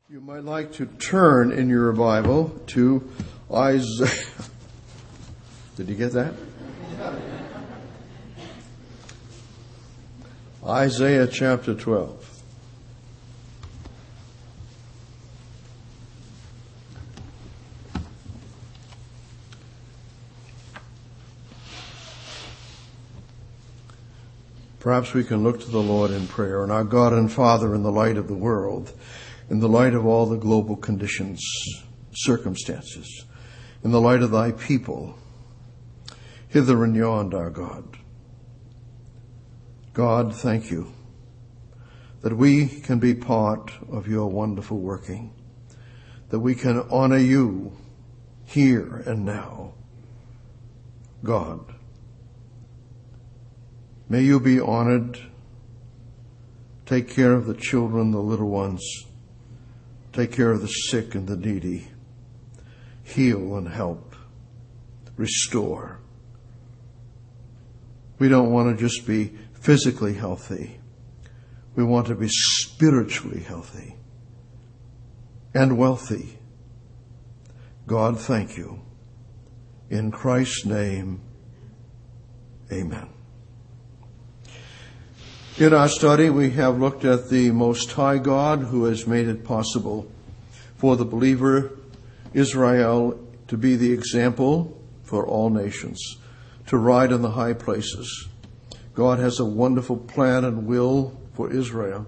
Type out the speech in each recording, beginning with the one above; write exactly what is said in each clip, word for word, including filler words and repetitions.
You might like to turn in your Bible to Isaiah. Did you get that? Isaiah chapter twelve. Perhaps we can look to the Lord in prayer. And our God and Father, in the light of the world, in the light of all the global conditions, circumstances, in the light of thy people, hither and yon, our God. God, thank you that we can be part of your wonderful working, that we can honor you here and now. God, may you be honored. Take care of the children, the little ones. Take care of the sick and the needy. Heal and help. Restore. We don't want to just be physically healthy. We want to be spiritually healthy and wealthy. God, thank you. In Christ's name, amen. In our study, we have looked at the Most High God who has made it possible for the believer Israel to be the example for all nations, to ride in the high places. God has a wonderful plan and will for Israel,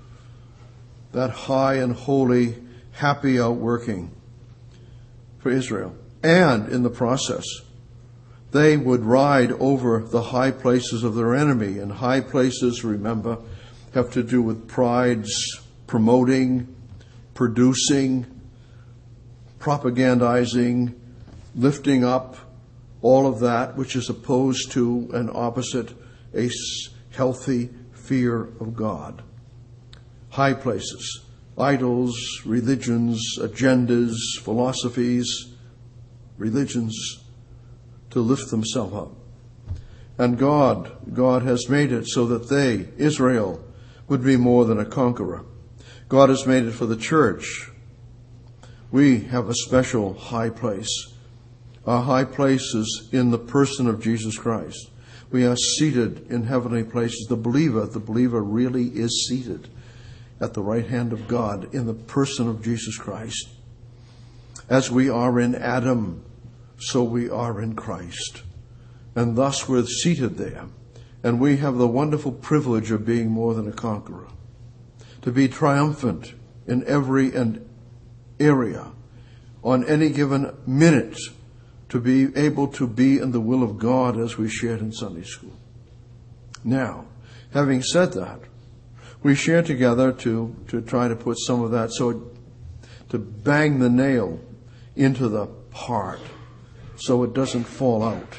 that high and holy, happy outworking for Israel. And in the process, they would ride over the high places of their enemy. And high places, remember, have to do with pride's promoting, producing, propagandizing, lifting up, all of that which is opposed to and opposite a healthy fear of God. High places, idols, religions, agendas, philosophies, religions, to lift themselves up. And God, God has made it so that they, Israel, would be more than a conqueror. God has made it for the church. We have a special high place. Our high place is in the person of Jesus Christ. We are seated in heavenly places. The believer, the believer really is seated at the right hand of God in the person of Jesus Christ. As we are in Adam, so we are in Christ. And thus we're seated there. And we have the wonderful privilege of being more than a conqueror. To be triumphant in every and area, on any given minute, to be able to be in the will of God as we shared in Sunday school. Now, having said that, we share together to, to try to put some of that, so to bang the nail into the heart, so it doesn't fall out.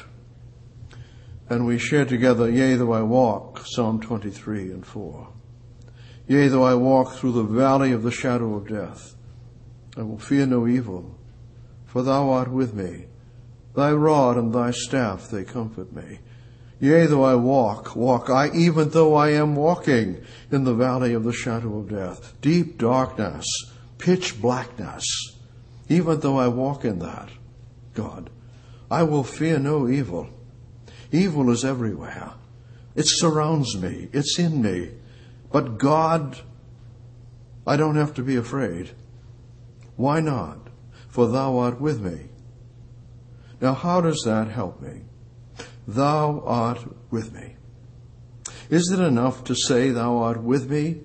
And we share together, yea, though I walk, Psalm twenty-three and four. Yea, though I walk through the valley of the shadow of death, I will fear no evil, for thou art with me. Thy rod and thy staff, they comfort me. Yea, though I walk, walk I, even though I am walking in the valley of the shadow of death, deep darkness, pitch blackness, even though I walk in that, God, I will fear no evil. Evil is everywhere. It surrounds me. It's in me. But God, I don't have to be afraid. Why not? For thou art with me. Now, how does that help me? Thou art with me. Is it enough to say thou art with me?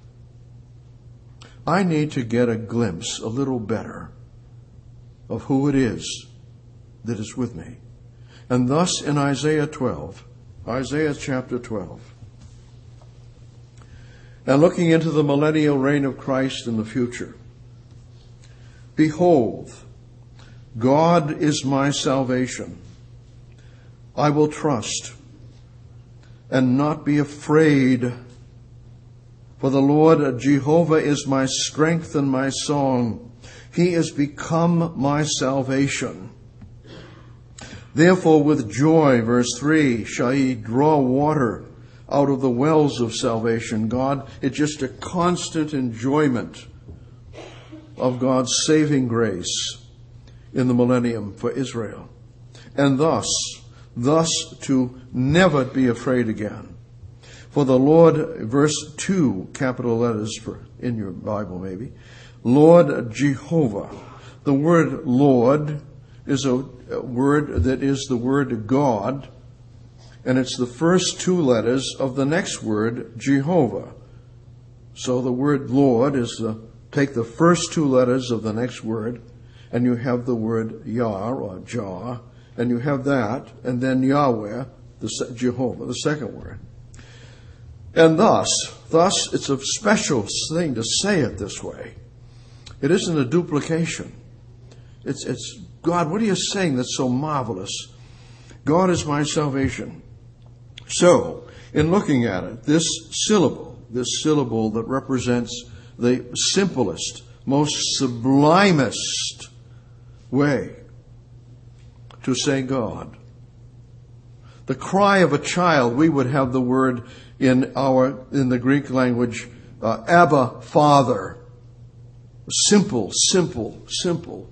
I need to get a glimpse, a little better, of who it is that is with me. And thus in Isaiah twelve, Isaiah chapter twelve, and looking into the millennial reign of Christ in the future, behold, God is my salvation. I will trust and not be afraid, for the Lord Jehovah is my strength and my song. He is become my salvation. Therefore with joy, verse three, shall ye draw water out of the wells of salvation. God, it's just a constant enjoyment of God's saving grace in the millennium for Israel. And thus, thus to never be afraid again. For the Lord, verse two, capital letters for in your Bible maybe, Lord Jehovah. The word Lord is a word that is the word God, and it's the first two letters of the next word, Jehovah. So the word Lord is the, take the first two letters of the next word, and you have the word Yah or Jah, and you have that, and then Yahweh, the Jehovah, the second word. And thus, thus it's a special thing to say it this way. It isn't a duplication. It's, it's, God, what are you saying that's so marvelous? God is my salvation. So, in looking at it, this syllable, this syllable that represents the simplest, most sublimest way to say God. The cry of a child, we would have the word in our, in the Greek language, uh, Abba, Father. Simple, simple, simple.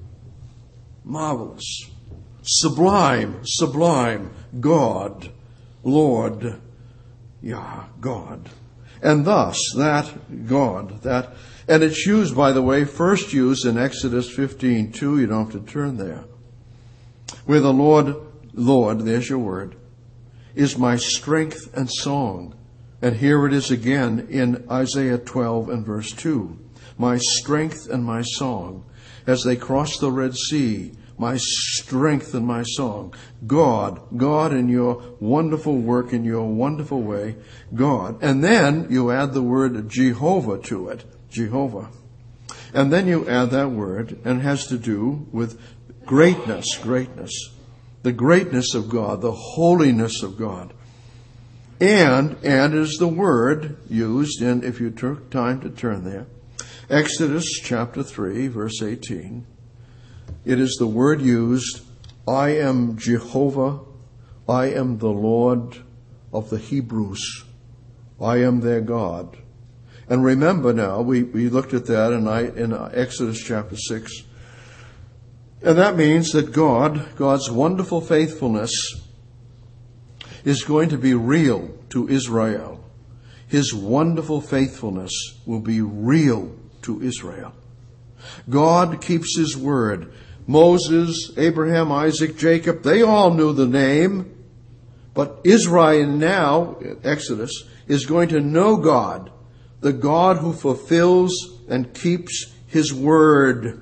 Marvelous. Sublime, sublime. God, Lord, Yah, God. And thus, that God, that, and it's used, by the way, first used in Exodus fifteen two, you don't have to turn there, where the Lord, Lord, there's your word, is my strength and song. And here it is again in Isaiah twelve and verse two. My strength and my song. As they crossed the Red Sea, my strength and my song. God, God in your wonderful work, in your wonderful way, God. And then you add the word Jehovah to it, Jehovah. And then you add that word, and it has to do with greatness, greatness. The greatness of God, the holiness of God. And, and is the word used in, if you took time to turn there, Exodus chapter three, verse eighteen. It is the word used, I am Jehovah, I am the Lord of the Hebrews. I am their God. And remember now, we, we looked at that in, in Exodus chapter six. And that means that God, God's wonderful faithfulness is going to be real to Israel. His wonderful faithfulness will be real to Israel. God keeps His word. Moses, Abraham, Isaac, Jacob, they all knew the name. But Israel now, Exodus, is going to know God, the God who fulfills and keeps His word.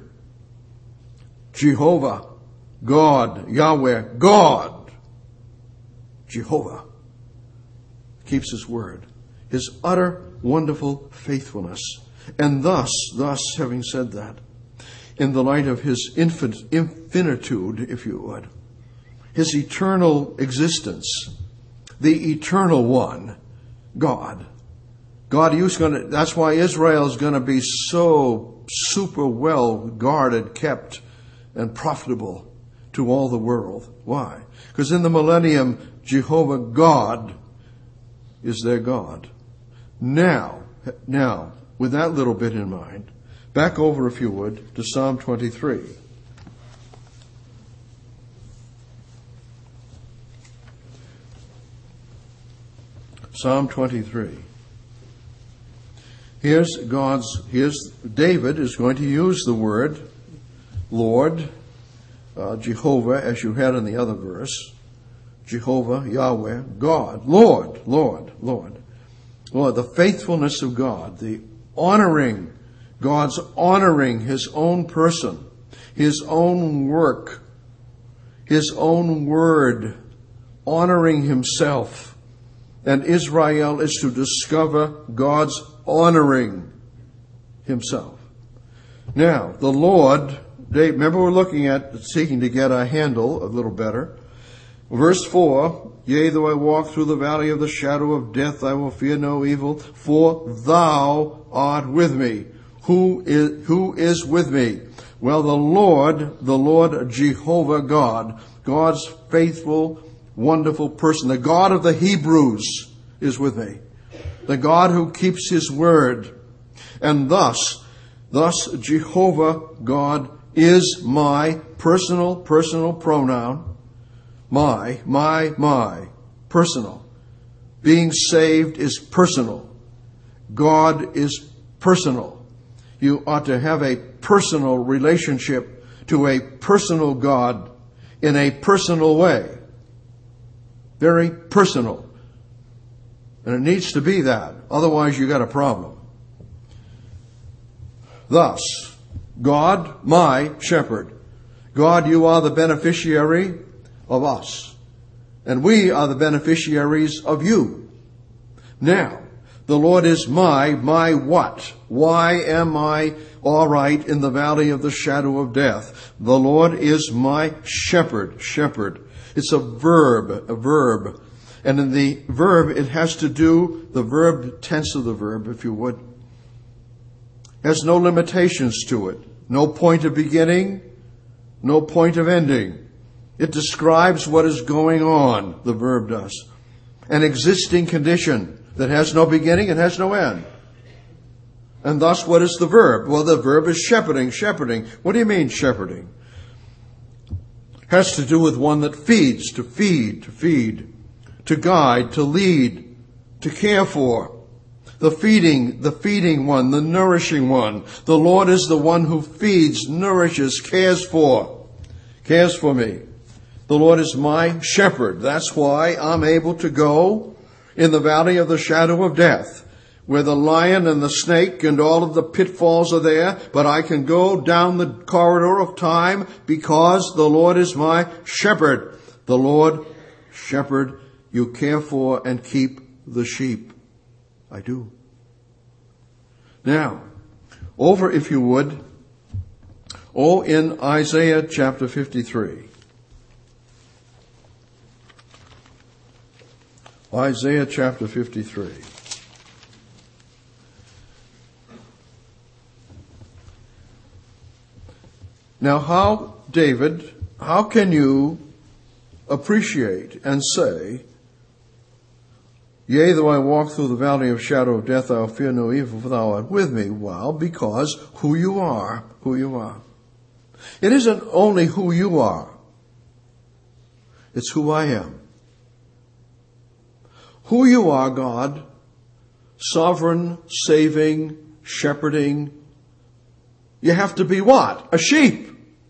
Jehovah, God, Yahweh, God. Jehovah keeps His word. His utter wonderful faithfulness. And thus, thus, having said that, in the light of His infin- infinitude, if you would, His eternal existence, the eternal one, God. God, He's going to, that's why Israel is going to be so super well guarded, kept, and profitable to all the world. Why? Because in the millennium, Jehovah God is their God. Now, now, with that little bit in mind, back over, if you would, to Psalm twenty-three. Psalm twenty-three. Here's God's, here's David is going to use the word Lord, uh, Jehovah, as you had in the other verse. Jehovah, Yahweh, God, Lord, Lord, Lord. Lord, the faithfulness of God, the honoring, God's honoring His own person, His own work, His own word, honoring Himself. And Israel is to discover God's honoring Himself. Now, the Lord, Dave, remember we're looking at seeking to get a handle a little better. Verse four, yea, though I walk through the valley of the shadow of death, I will fear no evil, for Thou art with me. Who is, who is with me? Well, the Lord, the Lord Jehovah God, God's faithful, wonderful person, the God of the Hebrews is with me. The God who keeps His word. And thus, Thus, Jehovah God is my personal, personal pronoun. My, my, my, personal. Being saved is personal. God is personal. You ought to have a personal relationship to a personal God in a personal way. Very personal. And it needs to be that. Otherwise, you got a problem. Thus, God, my shepherd. God, you are the beneficiary of us. And we are the beneficiaries of you. Now, the Lord is my, my what? Why am I all right in the valley of the shadow of death? The Lord is my shepherd, shepherd. It's a verb, a verb. And in the verb, it has to do, the verb tense of the verb, if you would, has no limitations to it. No point of beginning, no point of ending. It describes what is going on, the verb does. An existing condition that has no beginning and has no end. And thus, what is the verb? Well, the verb is shepherding, shepherding. What do you mean, shepherding? It has to do with one that feeds, to feed, to feed, to guide, to lead, to care for. The feeding, the feeding one, the nourishing one. The Lord is the one who feeds, nourishes, cares for, cares for me. The Lord is my shepherd. That's why I'm able to go in the valley of the shadow of death, where the lion and the snake and all of the pitfalls are there, but I can go down the corridor of time because the Lord is my shepherd. The Lord, shepherd, you care for and keep the sheep. I do. Now, over, if you would, oh, in Isaiah chapter fifty-three. Isaiah chapter fifty-three. Now, how, David, how can you appreciate and say, yea, though I walk through the valley of shadow of death, I'll fear no evil, for thou art with me. Well, because who you are, who you are. It isn't only who you are. It's who I am. Who you are, God, sovereign, saving, shepherding. You have to be what? A sheep.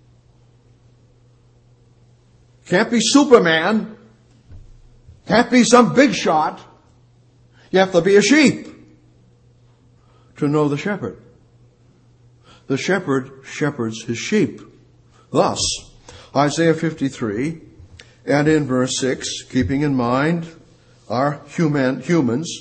Can't be Superman. Can't be some big shot. You have to be a sheep to know the shepherd. The shepherd shepherds his sheep. Thus, Isaiah fifty-three, and in verse six, keeping in mind our human, humans,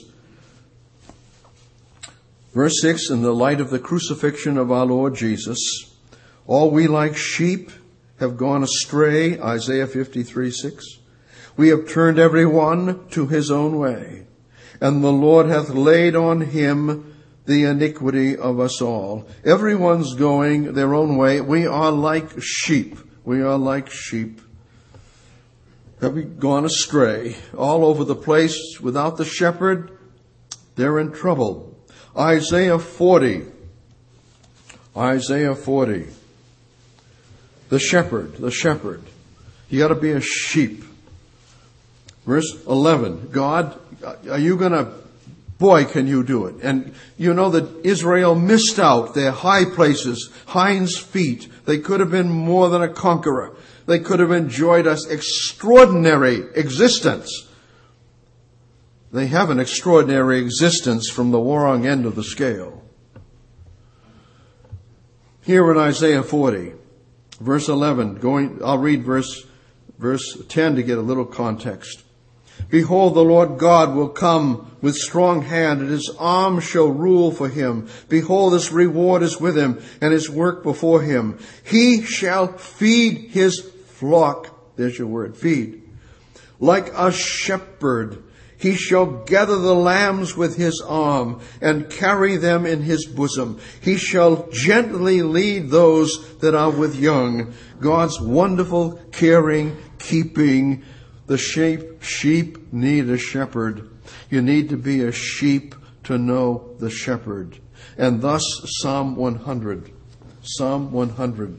verse six, in the light of the crucifixion of our Lord Jesus, all we like sheep have gone astray, Isaiah fifty-three, six. We have turned every one to his own way, and the Lord hath laid on him the iniquity of us all. Everyone's going their own way. We are like sheep. We are like sheep. Have we gone astray all over the place without the shepherd? They're in trouble. Isaiah forty. Isaiah forty. The shepherd, the shepherd. You got to be a sheep. Verse eleven. God, are you going to, boy, can you do it. And you know that Israel missed out their high places, hinds feet. They could have been more than a conqueror. They could have enjoyed an extraordinary existence. They have an extraordinary existence from the wrong end of the scale. Here in Isaiah forty, verse eleven, going, I'll read verse, verse ten to get a little context. Behold, the Lord God will come with strong hand, and his arm shall rule for him. Behold, his reward is with him, and his work before him. He shall feed his flock. There's your word, feed. Like a shepherd, he shall gather the lambs with his arm, and carry them in his bosom. He shall gently lead those that are with young. God's wonderful, caring, keeping. The sheep, sheep need a shepherd. You need to be a sheep to know the shepherd. And thus Psalm one hundred. Psalm one hundred.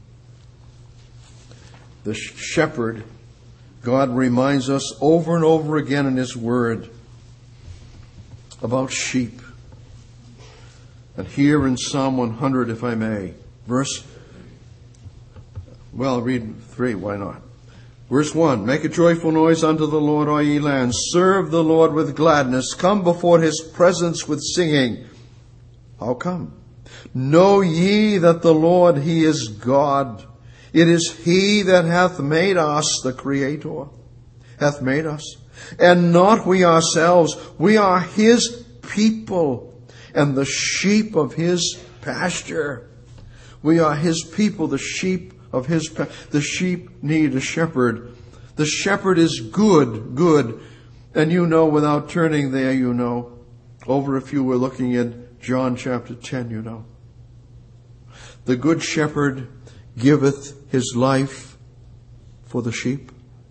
The shepherd, God reminds us over and over again in His Word about sheep. And here in Psalm one hundred, if I may, verse, well, read three, why not? Verse one, make a joyful noise unto the Lord, all ye lands. Serve the Lord with gladness. Come before His presence with singing. How come? Know ye that the Lord, He is God. It is He that hath made us, the Creator, hath made us, and not we ourselves. We are His people, and the sheep of His pasture. We are His people, the sheep of His pasture. The sheep need a shepherd. The shepherd is good, good. And you know, without turning there, you know, over if you were looking at John chapter ten, you know. The good shepherd giveth his life for the sheep.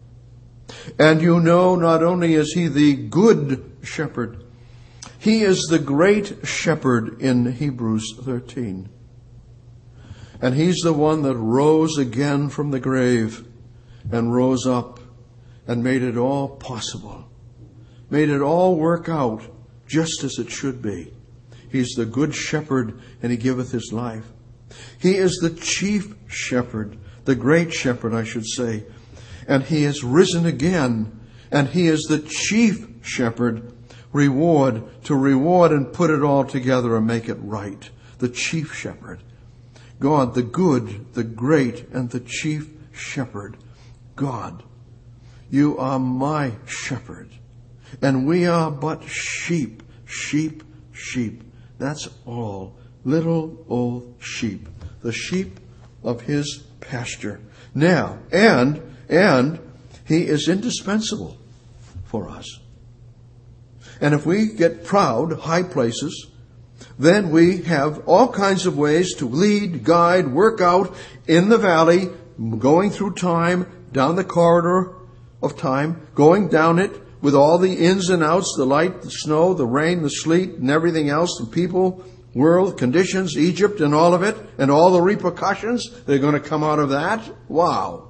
And you know, not only is He the good shepherd, He is the great shepherd in Hebrews thirteen. And He's the one that rose again from the grave and rose up and made it all possible. Made it all work out just as it should be. He's the good shepherd, and He giveth His life. He is the chief shepherd, the great shepherd, I should say. And He has risen again, and He is the chief shepherd, reward, to reward and put it all together and make it right. The chief shepherd. God, the good, the great, and the chief shepherd. God, You are my shepherd, and we are but sheep, sheep, sheep. That's all. Little old sheep. The sheep of His pasture. Now, and, and He is indispensable for us. And if we get proud, high places, then we have all kinds of ways to lead, guide, work out in the valley, going through time, down the corridor of time, going down it with all the ins and outs, the light, the snow, the rain, the sleet, and everything else, the people, world, conditions, Egypt, and all of it, and all the repercussions that are going to come out of that. Wow.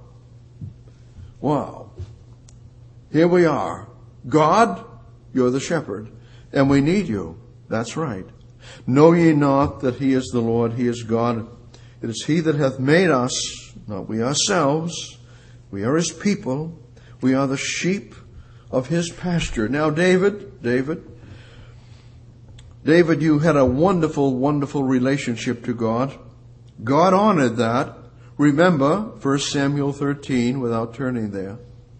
Wow. Here we are. God, You're the shepherd, and we need You. That's right. Know ye not that He is the Lord, He is God. It is He that hath made us, not we ourselves. We are His people. We are the sheep of His pasture. Now, David, David, David, you had a wonderful, wonderful relationship to God. God honored that. Remember, First Samuel thirteen, without turning there.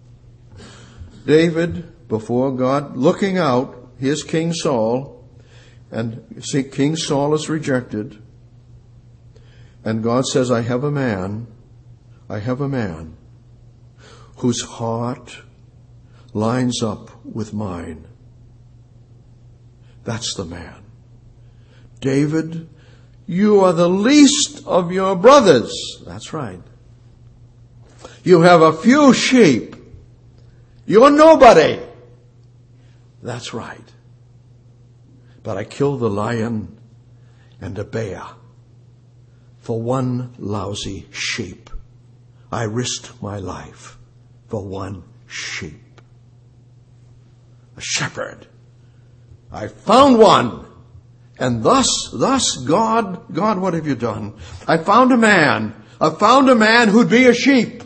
David, before God, looking out, here's King Saul, and see, King Saul is rejected. And God says, I have a man, I have a man whose heart lines up with mine. That's the man. David, you are the least of your brothers. That's right. You have a few sheep. You're nobody. That's right. But I killed the lion and the bear for one lousy sheep. I risked my life for one sheep. A shepherd. I found one. And thus, thus, God, God, what have you done? I found a man. I found a man who'd be a sheep.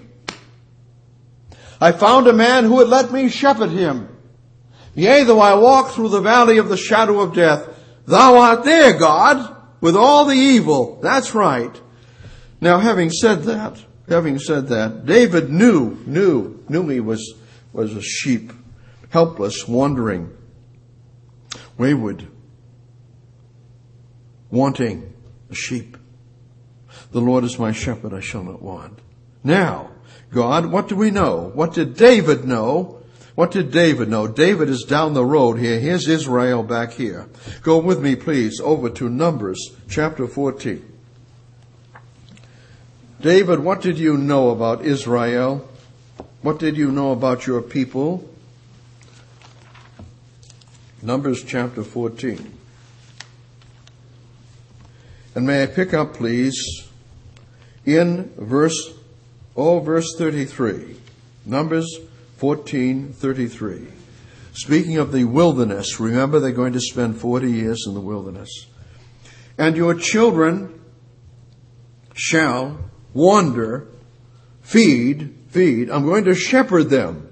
I found a man who would let me shepherd him. Yea, though I walk through the valley of the shadow of death, Thou art there, God, with all the evil. That's right. Now, having said that, having said that, David knew, knew, knew he was, was a sheep, helpless, wandering, wayward, wanting a sheep. The Lord is my shepherd, I shall not want. Now, God, what do we know? What did David know? What did David know? David is down the road here. Here's Israel back here. Go with me, please, over to Numbers chapter fourteen. David, what did you know about Israel? What did you know about your people? Numbers chapter fourteen. And may I pick up, please, in verse, oh, verse thirty-three. Numbers fourteen thirty-three. Speaking of the wilderness, remember they're going to spend forty years in the wilderness. And your children shall wander, feed, feed. I'm going to shepherd them.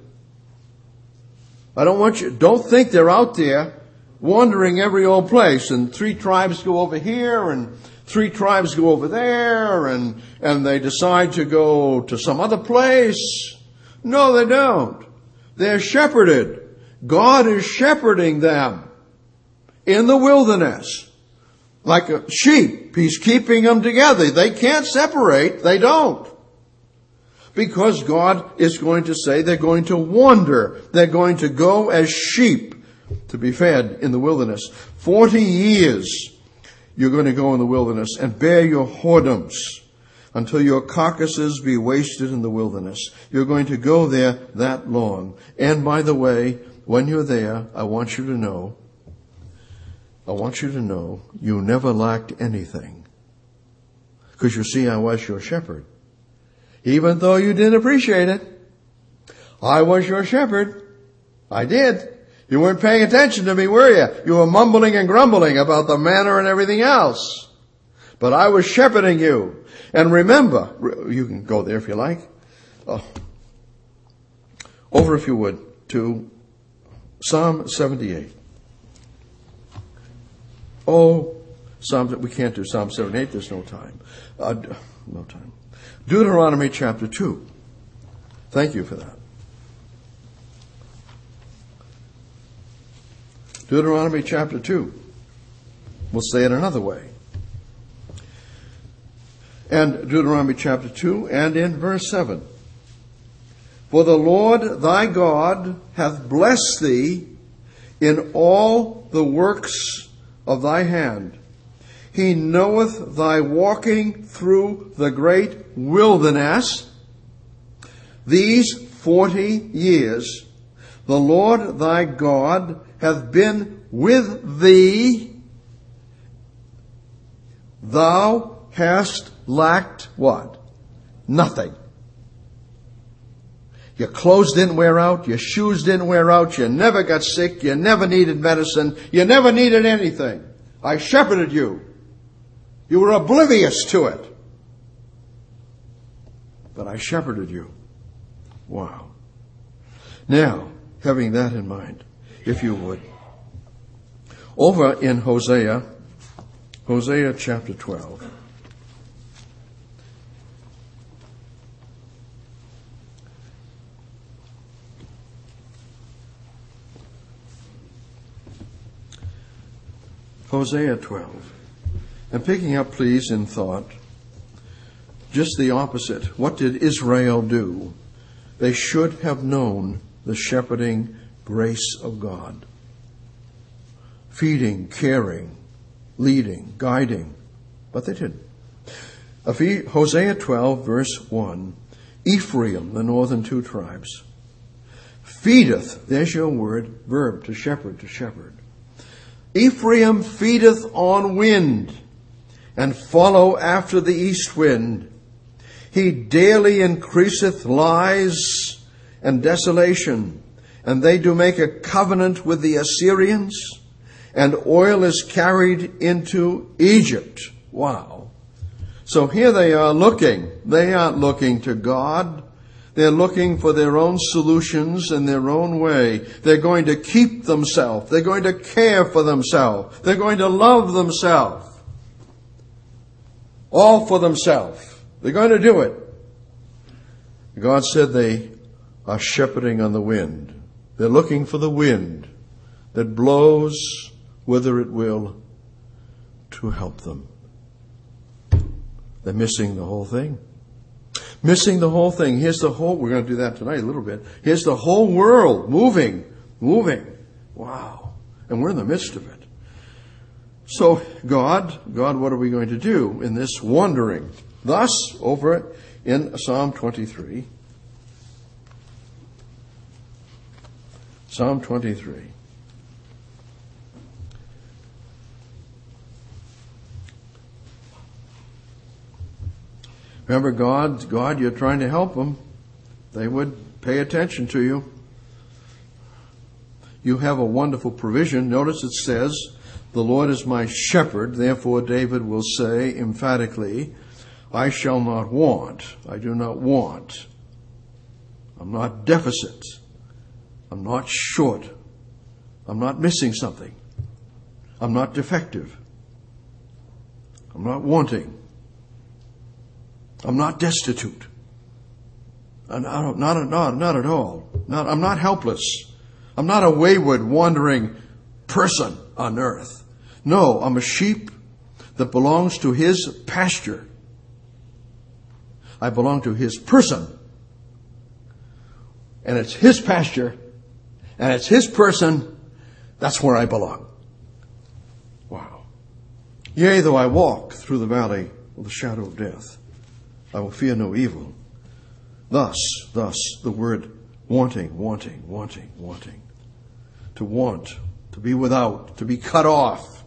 I don't want you, don't think they're out there wandering every old place and three tribes go over here and three tribes go over there and, and they decide to go to some other place. No, they don't. They're shepherded. God is shepherding them in the wilderness. Like a sheep, He's keeping them together. They can't separate. They don't. Because God is going to say they're going to wander. They're going to go as sheep to be fed in the wilderness. Forty years you're going to go in the wilderness and bear your whoredoms until your carcasses be wasted in the wilderness. You're going to go there that long. And by the way, when you're there, I want you to know, I want you to know you never lacked anything. Because you see, I was your shepherd. Even though you didn't appreciate it, I was your shepherd. I did. You weren't paying attention to me, were you? You were mumbling and grumbling about the manna and everything else. But I was shepherding you. And remember, you can go there if you like. Oh. Over, if you would, to Psalm seventy-eight. Oh, Psalm, we can't do Psalm seventy-eight, there's no time. Uh, no time. Deuteronomy chapter two. Thank you for that. Deuteronomy chapter two. We'll say it another way. And Deuteronomy chapter two and in verse seven. For the Lord thy God hath blessed thee in all the works of thy hand. He knoweth thy walking through the great wilderness. These forty years the Lord thy God hath been with thee. Thou hast lacked what? Nothing. Your clothes didn't wear out. Your shoes didn't wear out. You never got sick. You never needed medicine. You never needed anything. I shepherded you. You were oblivious to it. But I shepherded you. Wow. Now, having that in mind, if you would, over in Hosea, Hosea chapter twelve. Hosea twelve. And picking up, please, in thought, just the opposite. What did Israel do? They should have known the shepherding grace of God. Feeding, caring, leading, guiding. But they didn't. Hosea twelve, verse one. Ephraim, the northern two tribes, feedeth, there's your word, verb, to shepherd, to shepherd. Ephraim feedeth on wind, and follow after the east wind. He daily increaseth lies and desolation, and they do make a covenant with the Assyrians, and oil is carried into Egypt. Wow. So here they are looking. They aren't looking to God. They're looking for their own solutions in their own way. They're going to keep themselves. They're going to care for themselves. They're going to love themselves. All for themselves. They're going to do it. God said they are shepherding on the wind. They're looking for the wind that blows whither it will to help them. They're missing the whole thing. Missing the whole thing. Here's the whole, we're going to do that tonight a little bit. Here's the whole world moving, moving. Wow. And we're in the midst of it. So God, God, what are we going to do in this wandering? Thus, over in Psalm twenty-three, Psalm twenty-three. Remember, God, God, you're trying to help them. They would pay attention to you. You have a wonderful provision. Notice it says, the Lord is my shepherd. Therefore, David will say emphatically, I shall not want. I do not want. I'm not deficit. I'm not short. I'm not missing something. I'm not defective. I'm not wanting. I'm not destitute. I'm not, not, not, not at all. Not, I'm not helpless. I'm not a wayward, wandering person on earth. No, I'm a sheep that belongs to His pasture. I belong to His person. And it's His pasture. And it's His person. That's where I belong. Wow. Yea, though I walk through the valley of the shadow of death, I will fear no evil. Thus, thus, the word wanting, wanting, wanting, wanting. To want, to be without, to be cut off.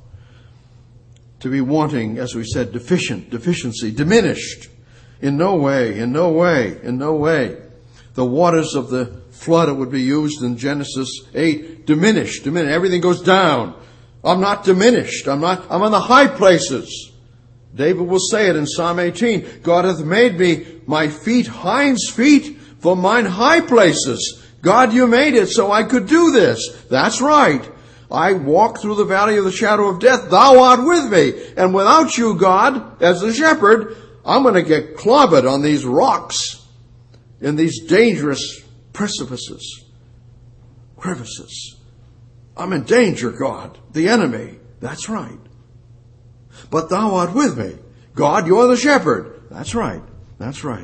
To be wanting, as we said, deficient, deficiency, diminished. In no way, in no way, in no way. The waters of the flood, it would be used in Genesis eight, diminished, diminished. Everything goes down. I'm not diminished. I'm not, I'm on the high places. David will say it in Psalm eighteen. God hath made me my feet hinds feet for mine high places. God, you made it so I could do this. That's right. I walk through the valley of the shadow of death. Thou art with me. And without you, God, as the shepherd, I'm going to get clobbered on these rocks in these dangerous precipices, crevices. I'm in danger, God, the enemy. That's right. But thou art with me. God, you're the shepherd. That's right. That's right.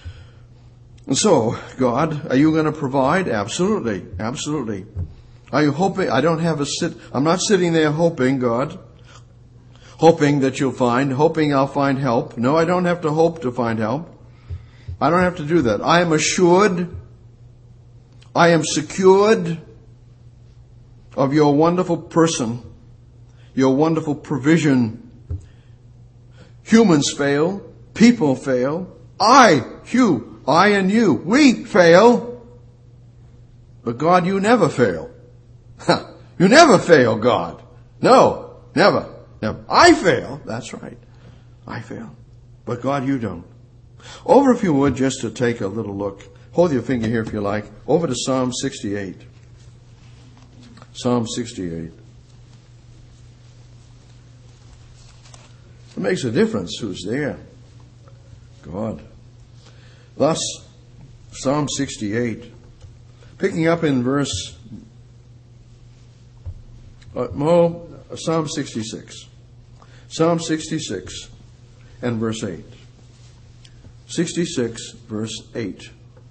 And so, God, are you going to provide? Absolutely. Absolutely. Are you hoping? I don't have a sit. I'm not sitting there hoping, God, hoping that you'll find, hoping I'll find help. No, I don't have to hope to find help. I don't have to do that. I am assured, I am secured of your wonderful person, your wonderful provision. Humans fail. People fail. I, you, I and you, we fail. But God, you never fail. You never fail, God. No, never, never. I fail. That's right. I fail. But God, you don't. Over, if you would, just to take a little look. Hold your finger here if you like. Over to Psalm sixty-eight. Psalm sixty-eight. It makes a difference who's there. God. Thus, Psalm sixty-eight, picking up in verse, uh, no, Psalm sixty-six. Psalm sixty-six and verse eight. sixty-six, verse eight.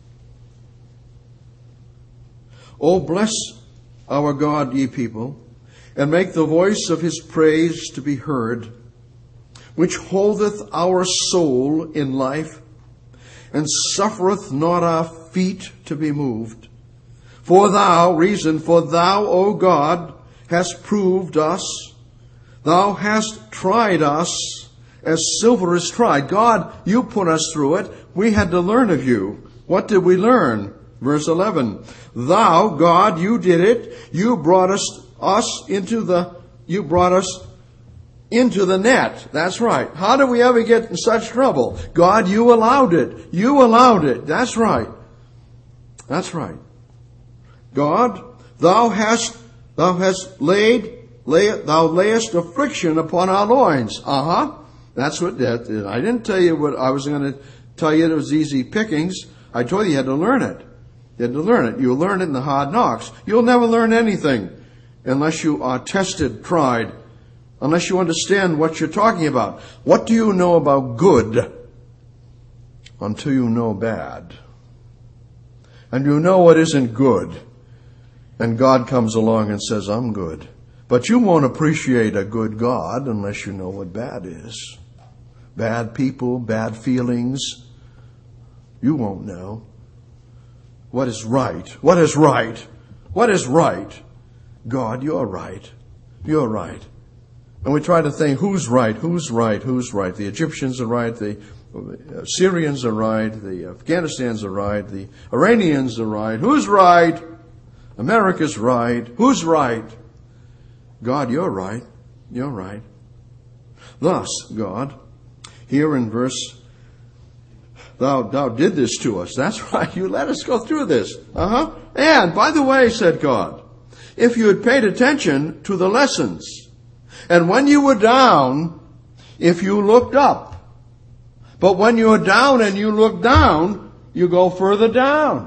O bless our God, ye people, and make the voice of His praise to be heard, which holdeth our soul in life, and suffereth not our feet to be moved. For thou, reason, for thou, O God, hast proved us. Thou hast tried us as silver is tried. God, you put us through it. We had to learn of you. What did we learn? Verse eleven. Thou, God, you did it. You brought us, us into the, you brought us into the net. That's right. How did we ever get in such trouble? God, you allowed it. You allowed it. That's right. That's right. God, thou hast, thou hast laid, lay, thou layest affliction upon our loins. Uh-huh. That's what that is. I didn't tell you what I was going to tell you. It was easy pickings. I told you you had to learn it. You had to learn it. You'll learn it in the hard knocks. You'll never learn anything unless you are tested, tried, unless you understand what you're talking about. What do you know about good until you know bad? And you know what isn't good. And God comes along and says, I'm good. But you won't appreciate a good God unless you know what bad is. Bad people, bad feelings. You won't know. What is right? What is right? What is right? God, you're right. You're right. And we try to think, who's right, who's right, who's right. The Egyptians are right, the Syrians are right, the Afghanistans are right, the Iranians are right. Who's right? America's right. Who's right? God, you're right. You're right. Thus, God, here in verse, thou, thou did this to us. That's right. You let us go through this. Uh-huh. And, by the way, said God, if you had paid attention to the lessons, and when you were down, if you looked up, but when you're down and you look down, you go further down.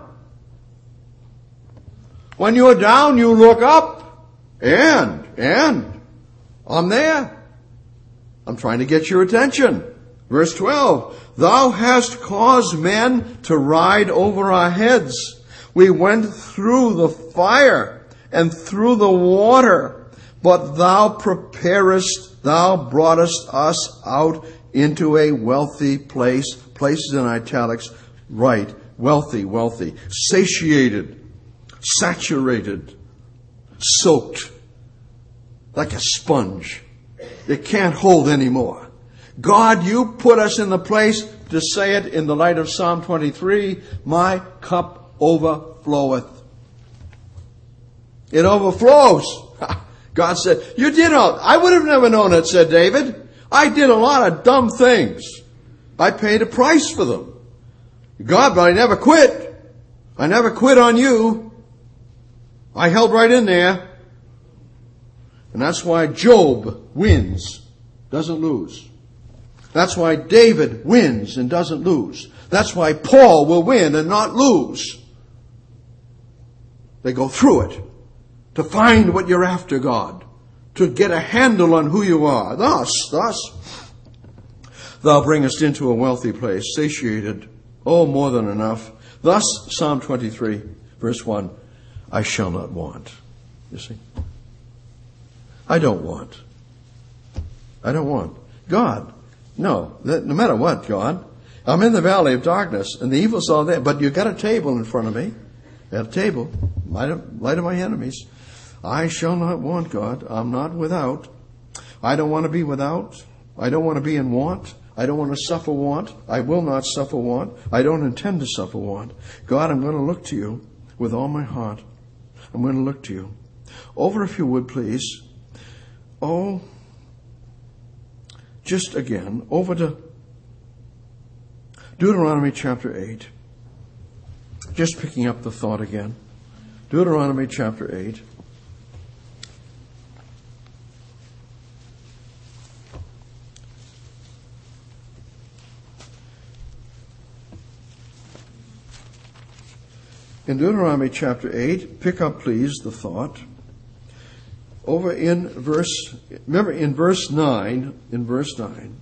When you're down, you look up, and, and, I'm there. I'm trying to get your attention. Verse twelve, thou hast caused men to ride over our heads. We went through the fire and through the water, but thou preparest, thou broughtest us out into a wealthy place. Places in italics, right, wealthy, wealthy, satiated, saturated, soaked, like a sponge. It can't hold anymore. God, you put us in the place to say it in the light of Psalm twenty-three, my cup overfloweth. It overflows. God said, you did all. I would have never known it, said David. I did a lot of dumb things. I paid a price for them. God, but I never quit. I never quit on you. I held right in there. And that's why Job wins, doesn't lose. That's why David wins and doesn't lose. That's why Paul will win and not lose. They go through it to find what you're after, God, to get a handle on who you are. Thus, thus, thou bringest into a wealthy place, satiated, oh, more than enough. Thus, Psalm twenty-three, verse one, I shall not want. You see? I don't want. I don't want. God, no, no matter what, God, I'm in the valley of darkness and the evil's all there, but you've got a table in front of me, at a table, light of, light of my enemies. I shall not want, God. I'm not without. I don't want to be without. I don't want to be in want. I don't want to suffer want. I will not suffer want. I don't intend to suffer want. God, I'm going to look to you with all my heart. I'm going to look to you. Over, if you would, please. Oh, just again, over to Deuteronomy chapter eight. Just picking up the thought again. Deuteronomy chapter eight. In Deuteronomy chapter eight, pick up, please, the thought. Over in verse, remember in verse nine, in verse nine,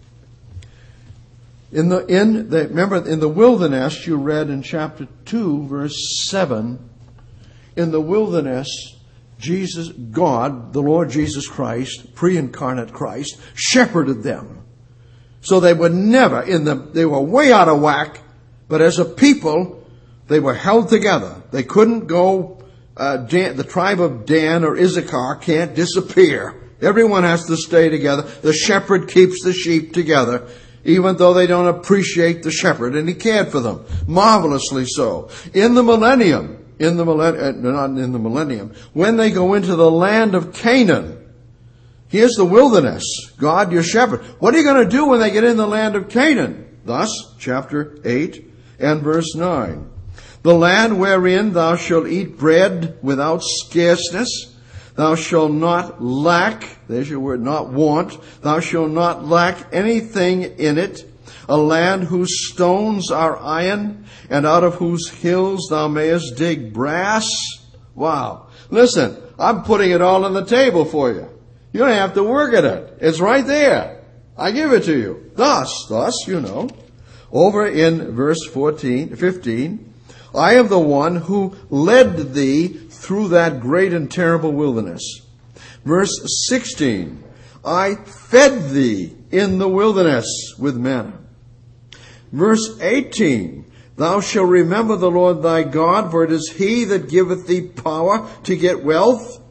in the, in the, remember in the wilderness, you read in chapter two, verse seven, in the wilderness, Jesus, God, the Lord Jesus Christ, pre-incarnate Christ, shepherded them. So they were never in the, they were way out of whack, but as a people, they were held together. They couldn't go, uh, Dan, the tribe of Dan or Issachar can't disappear. Everyone has to stay together. The shepherd keeps the sheep together, even though they don't appreciate the shepherd, and he cared for them. Marvelously so. In the millennium, in the millennium, not in the millennium, when they go into the land of Canaan, here's the wilderness. God, your shepherd. What are you going to do when they get in the land of Canaan? Thus, chapter eight and verse nine. The land wherein thou shalt eat bread without scarceness, thou shalt not lack, there's your word, not want, thou shalt not lack anything in it, a land whose stones are iron, and out of whose hills thou mayest dig brass. Wow. Listen, I'm putting it all on the table for you. You don't have to work at it. It's right there. I give it to you. Thus, thus, you know, over in verse fourteen, fifteen, I am the one who led thee through that great and terrible wilderness. Verse sixteen, I fed thee in the wilderness with manna. Verse eighteen, thou shalt remember the Lord thy God, for it is he that giveth thee power to get wealth,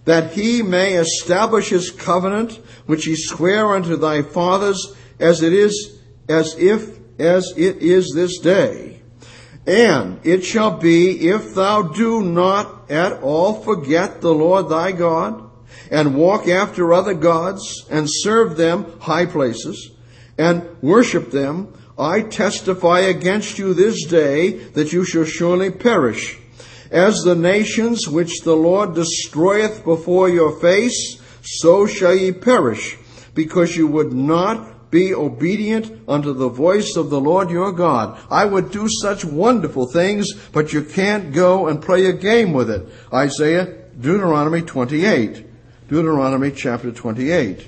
that he may establish his covenant, which he sware unto thy fathers, as it is, as if, as it is this day. And it shall be, if thou do not at all forget the Lord thy God, and walk after other gods, and serve them high places, and worship them, I testify against you this day that you shall surely perish. As the nations which the Lord destroyeth before your face, so shall ye perish, because you would not be obedient unto the voice of the Lord your God. I would do such wonderful things, but you can't go and play a game with it. Isaiah, Deuteronomy twenty-eight. Deuteronomy chapter twenty-eight.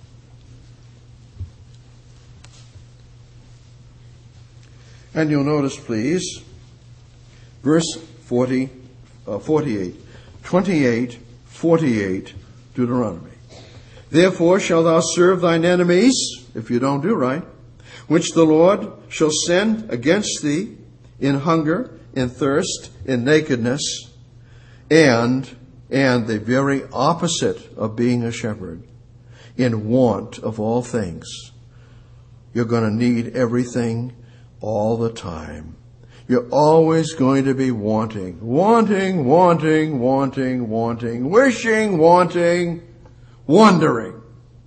And you'll notice, please, verse forty, uh, forty-eight. twenty-eight, forty-eight, Deuteronomy. Therefore shalt thou serve thine enemies, if you don't do right, which the Lord shall send against thee in hunger, in thirst, in nakedness, and, and the very opposite of being a shepherd, in want of all things. You're going to need everything all the time. You're always going to be wanting, wanting, wanting, wanting, wanting, wishing, wanting, wondering.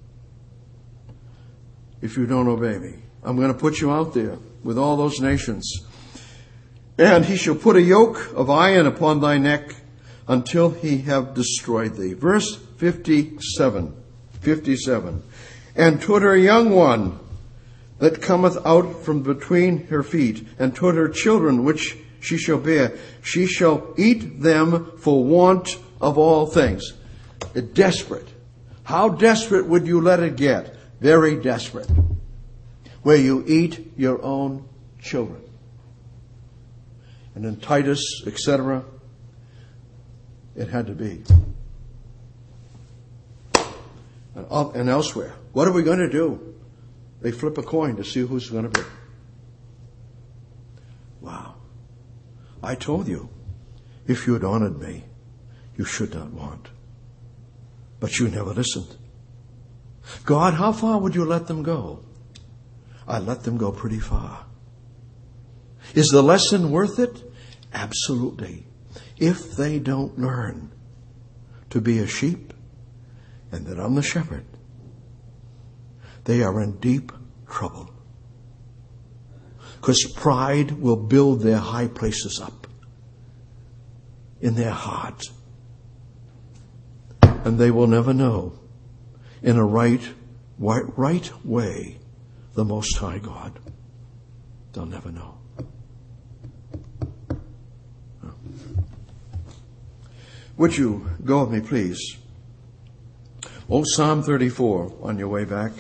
If you don't obey me, I'm going to put you out there with all those nations. And he shall put a yoke of iron upon thy neck until he have destroyed thee. Verse fifty-seven. fifty-seven. And to her young one that cometh out from between her feet, and to her children which she shall bear, she shall eat them for want of all things. Desperate. How desperate would you let it get? Very desperate. Where you eat your own children. And in Titus, et cetera, it had to be. And, up and elsewhere. What are we going to do? They flip a coin to see who's going to be. Wow. I told you, if you had honored me, you should not want. But you never listened. God, how far would you let them go? I let them go pretty far. Is the lesson worth it? Absolutely. If they don't learn to be a sheep and that I'm the shepherd, they are in deep trouble. Because pride will build their high places up in their heart. And they will never know in a right, right, right way the Most High God. They'll never know. Would you go with me, please? Oh, Psalm thirty-four on your way back.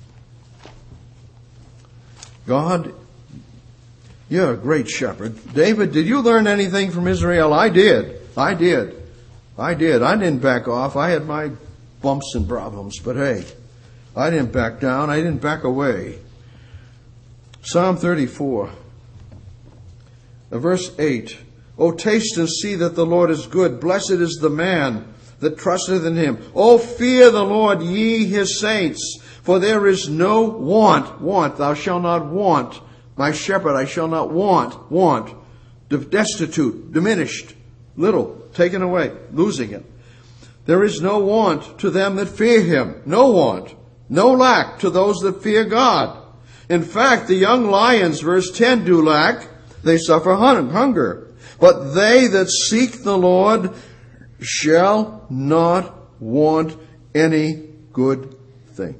God, you're a great shepherd. David, did you learn anything from Israel? I did. I did. I did. I didn't back off. I had my bumps and problems, but hey, I didn't back down. I didn't back away. Psalm thirty-four, verse eight. O taste and see that the Lord is good. Blessed is the man that trusteth in him. O fear the Lord, ye his saints. For there is no want. Want. Thou shalt not want. My shepherd, I shall not want. Want. Destitute. Diminished. Little. Taken away. Losing it. There is no want to them that fear him. No want. No lack to those that fear God. In fact, the young lions, verse ten, do lack. They suffer hunger. But they that seek the Lord shall not want any good thing.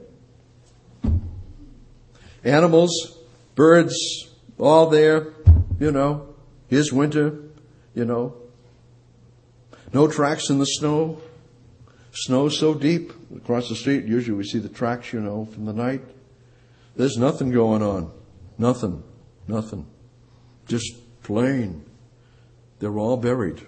Animals, birds, all there, you know. Here's winter, you know. No tracks in the snow. Snow so deep. Across the street, usually we see the tracks, you know, from the night. There's nothing going on. Nothing. Nothing. Just plain. They're all buried.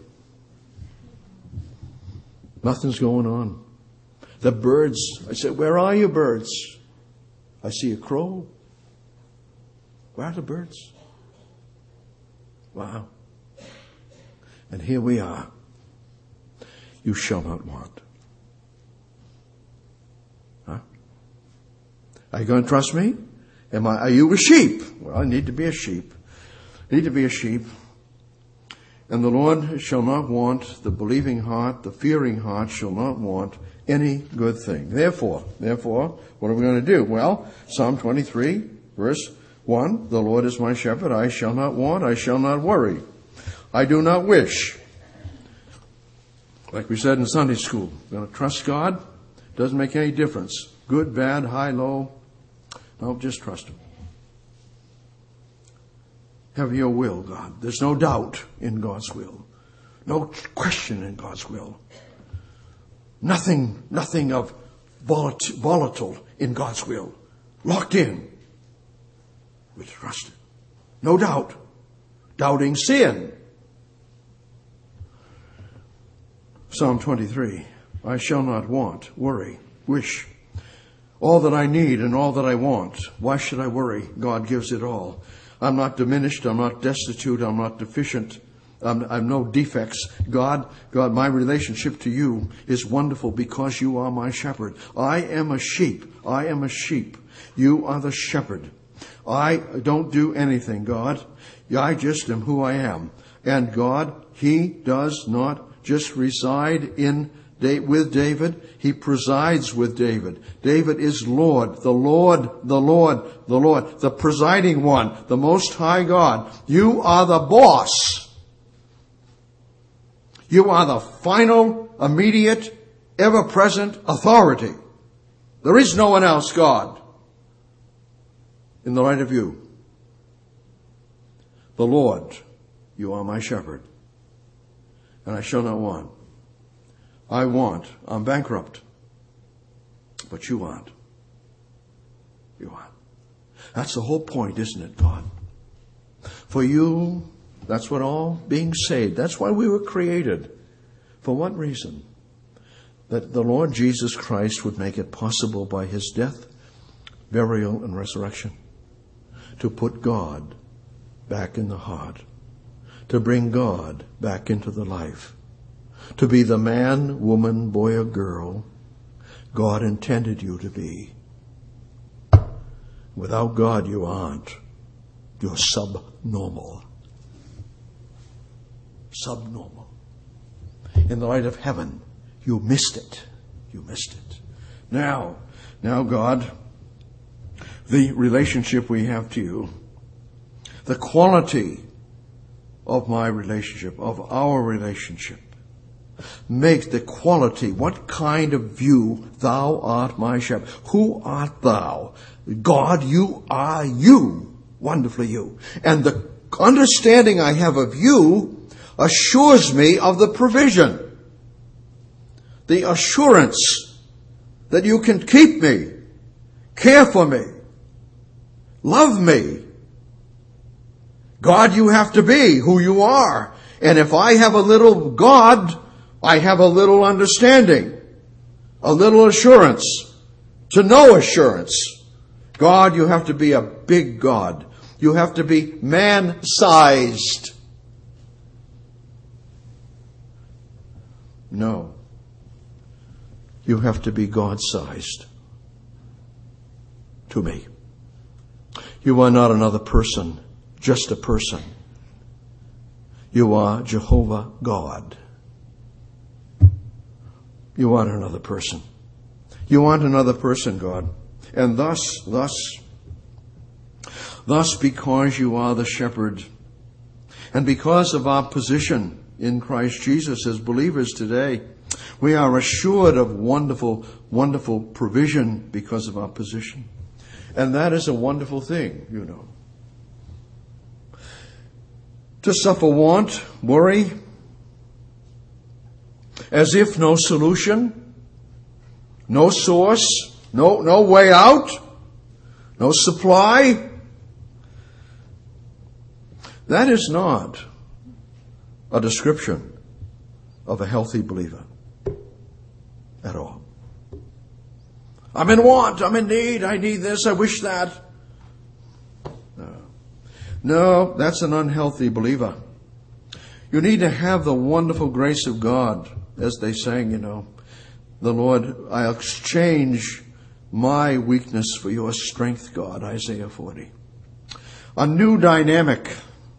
Nothing's going on. The birds, I said, where are you birds? I see a crow. Where are the birds? Wow. And here we are. You shall not want. Are you going to trust me? Am I, are you a sheep? Well, I need to be a sheep. I need to be a sheep. And the Lord shall not want, the believing heart, the fearing heart shall not want any good thing. Therefore, therefore, what are we going to do? Well, Psalm twenty-three, verse one, the Lord is my shepherd, I shall not want, I shall not worry. I do not wish. Like we said in Sunday school, we're going to trust God. Doesn't make any difference. Good, bad, high, low. No, just trust Him. Have your will, God. There's no doubt in God's will. No question in God's will. Nothing, nothing of volat- volatile in God's will. Locked in. We trust it. No doubt. Doubting sin. Psalm twenty-three. I shall not want, worry, wish. All that I need and all that I want. Why should I worry? God gives it all. I'm not diminished. I'm not destitute. I'm not deficient. I'm, I'm no defects. God, God, my relationship to you is wonderful because you are my shepherd. I am a sheep. I am a sheep. You are the shepherd. I don't do anything, God. I just am who I am. And God, He does not just reside in with David. He presides with David. David is Lord, the Lord, the Lord, the Lord, the presiding one, the Most High God. You are the boss. You are the final, immediate, ever-present authority. There is no one else, God, in the light of you. The Lord, you are my shepherd, and I shall not want. I want. I'm bankrupt. But you aren't. You aren't. That's the whole point, isn't it, God? For you, that's what all being saved. That's why we were created. For what reason? That the Lord Jesus Christ would make it possible by His death, burial, and resurrection to put God back in the heart, to bring God back into the life. To be the man, woman, boy, or girl God intended you to be. Without God, you aren't. You're subnormal. Subnormal. In the light of heaven, you missed it. You missed it. Now, now God, the relationship we have to you, the quality of my relationship, of our relationship, make the quality, what kind of view, thou art my shepherd. Who art thou? God, you are you. Wonderfully you. And the understanding I have of you assures me of the provision. The assurance that you can keep me, care for me, love me. God, you have to be who you are. And if I have a little God, I have a little understanding, a little assurance, to no assurance. God, you have to be a big God. You have to be man-sized. No. You have to be God-sized to me. You are not another person, just a person. You are Jehovah God. You aren't another person. You aren't another person, God. And thus, thus, thus because you are the shepherd, and because of our position in Christ Jesus as believers today, we are assured of wonderful, wonderful provision because of our position. And that is a wonderful thing, you know. To suffer want, worry, as if no solution, no source, no, no way out, no supply. That is not a description of a healthy believer at all. I'm in want, I'm in need, I need this, I wish that. No, no, that's an unhealthy believer. You need to have the wonderful grace of God. As they sang, you know, the Lord, I'll exchange my weakness for your strength, God, Isaiah forty. A new dynamic,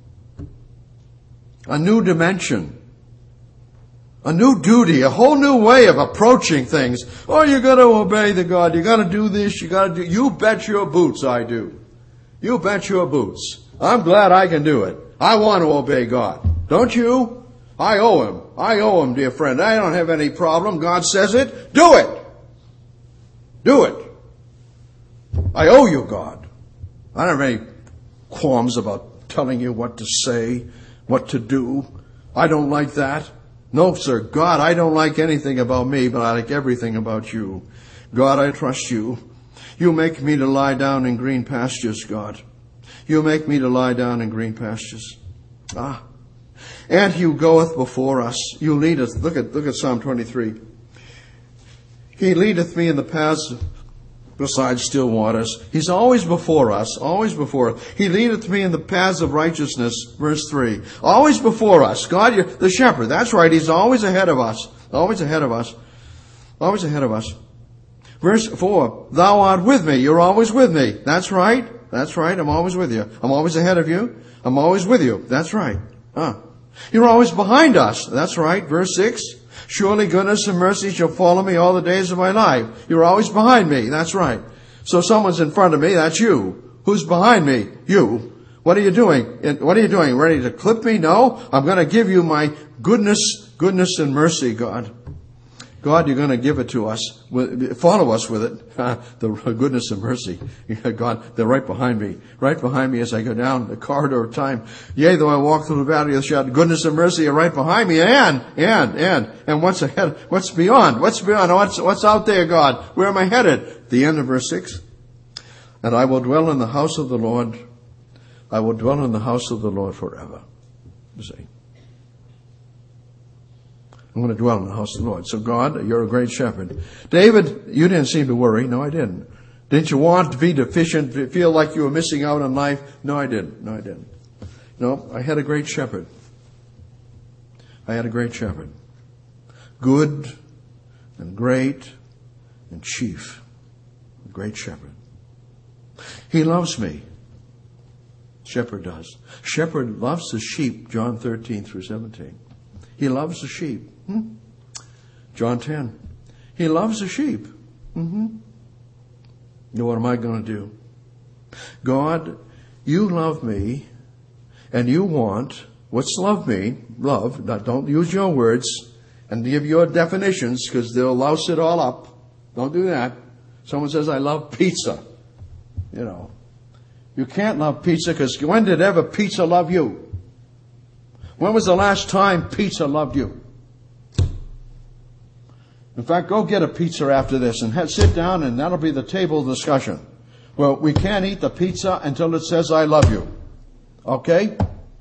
a new dimension, a new duty, a whole new way of approaching things. Oh, you got to obey the God. You got to do this. You got to do. You bet your boots I do. You bet your boots. I'm glad I can do it. I want to obey God. Don't you? I owe him. I owe him, dear friend. I don't have any problem. God says it. Do it. Do it. I owe you, God. I don't have any qualms about telling you what to say, what to do. I don't like that. No, sir. God, I don't like anything about me, but I like everything about you. God, I trust you. You make me to lie down in green pastures, God. You make me to lie down in green pastures. Ah. And you goeth before us. You lead us. Look at, look at Psalm twenty-three. He leadeth me in the paths beside still waters. He's always before us, always before us. He leadeth me in the paths of righteousness, verse three. Always before us. God, you're the shepherd. That's right. He's always ahead of us. Always ahead of us. Always ahead of us. Verse four. Thou art with me. You're always with me. That's right. That's right. I'm always with you. I'm always ahead of you. I'm always with you. That's right. Ah. You're always behind us. That's right. Verse six. Surely goodness and mercy shall follow me all the days of my life. You're always behind me. That's right. So someone's in front of me. That's you. Who's behind me? You. What are you doing? What are you doing? Ready to clip me? No. I'm going to give you my goodness, goodness and mercy, God. God, you're going to give it to us. Follow us with it. The goodness and mercy. God, they're right behind me. Right behind me as I go down the corridor of time. Yea, though I walk through the valley of the shadow, goodness and mercy are right behind me. And, and, and, and what's ahead? What's beyond? What's beyond? What's, what's out there, God? Where am I headed? The end of verse six. And I will dwell in the house of the Lord. I will dwell in the house of the Lord forever. You see. I'm going to dwell in the house of the Lord. So God, you're a great shepherd. David, you didn't seem to worry. No, I didn't. Didn't you want to be deficient, feel like you were missing out on life? No, I didn't. No, I didn't. No, I had a great shepherd. I had a great shepherd. Good and great and chief. A great shepherd. He loves me. Shepherd does. Shepherd loves the sheep, John thirteen through seventeen. He loves the sheep. Hmm? John ten. He loves the sheep. Mm-hmm. Now what am I going to do? God, you love me and you want, what's love mean? Love. Now don't use your words and give your definitions because they'll louse it all up. Don't do that. Someone says, I love pizza. You know. You can't love pizza because when did ever pizza love you? When was the last time pizza loved you? In fact, go get a pizza after this and have, sit down and that'll be the table discussion. Well, we can't eat the pizza until it says, I love you. Okay?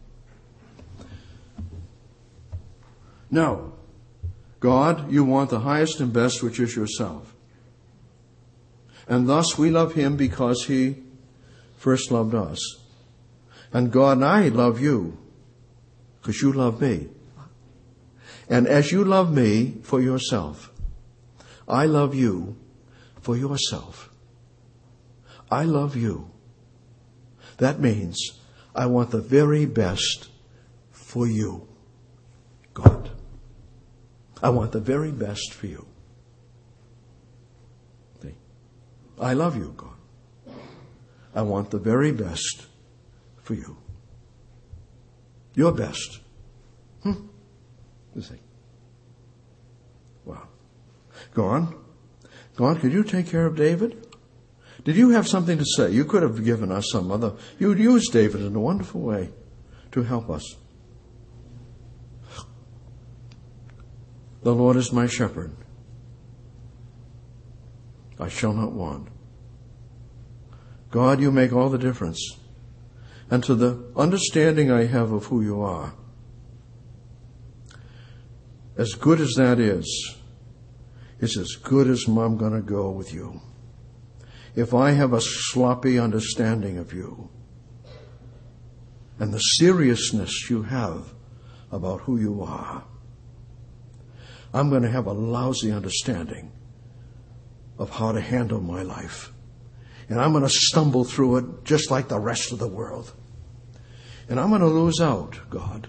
No. God, you want the highest and best, which is yourself. And thus we love him because he first loved us. And God and I love you because you love me. And as you love me for yourself, I love you for yourself. I love you. That means I want the very best for you, God. I want the very best for you. See? I love you, God. I want the very best for you. Your best. Hmm? You see? Wow. Go on. Go on. Could you take care of David? Did you have something to say? You could have given us some other. You would use David in a wonderful way to help us. The Lord is my shepherd. I shall not want. God, you make all the difference. And to the understanding I have of who you are, as good as that is, it's as good as I'm going to go with you. If I have a sloppy understanding of you and the seriousness you have about who you are, I'm going to have a lousy understanding of how to handle my life. And I'm going to stumble through it just like the rest of the world. And I'm going to lose out, God.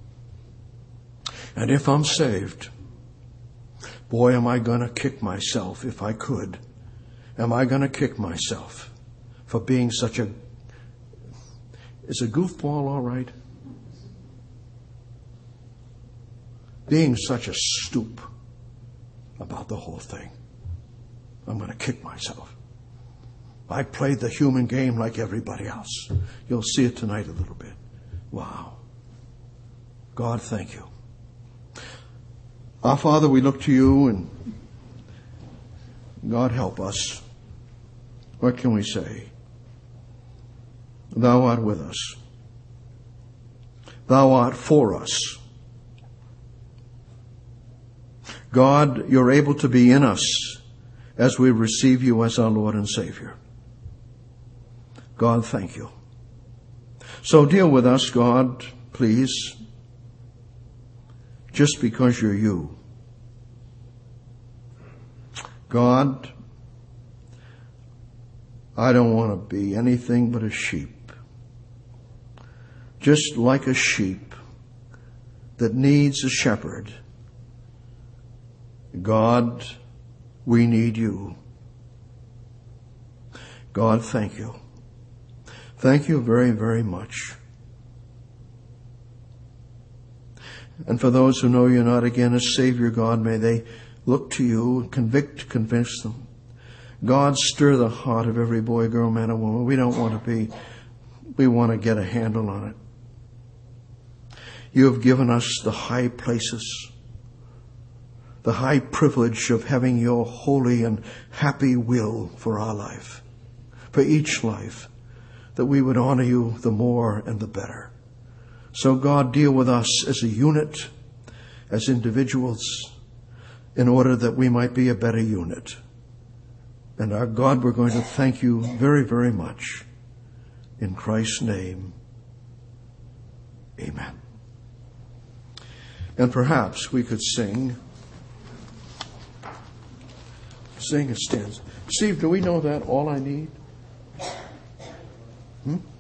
And if I'm saved, boy, am I going to kick myself if I could. Am I going to kick myself for being such a... Is a goofball all right? Being such a stoop about the whole thing. I'm going to kick myself. I played the human game like everybody else. You'll see it tonight a little bit. Wow. God, thank you. Our Father, we look to you, and God, help us. What can we say? Thou art with us. Thou art for us. God, you're able to be in us as we receive you as our Lord and Savior. God, thank you. So deal with us, God, please, just because you're you. God, I don't want to be anything but a sheep. Just like a sheep that needs a shepherd. God, we need you. God, thank you. Thank you very, very much. And for those who know you're not again as Savior, God, may they look to you, convict, convince them. God, stir the heart of every boy, girl, man, and woman. We don't want to be, we want to get a handle on it. You have given us the high places, the high privilege of having your holy and happy will for our life, for each life, that we would honor you the more and the better. So God, deal with us as a unit, as individuals, in order that we might be a better unit. And our God, we're going to thank you very, very much. In Christ's name, amen. And perhaps we could sing, sing a stanza. Steve, do we know that, All I Need? Hmm?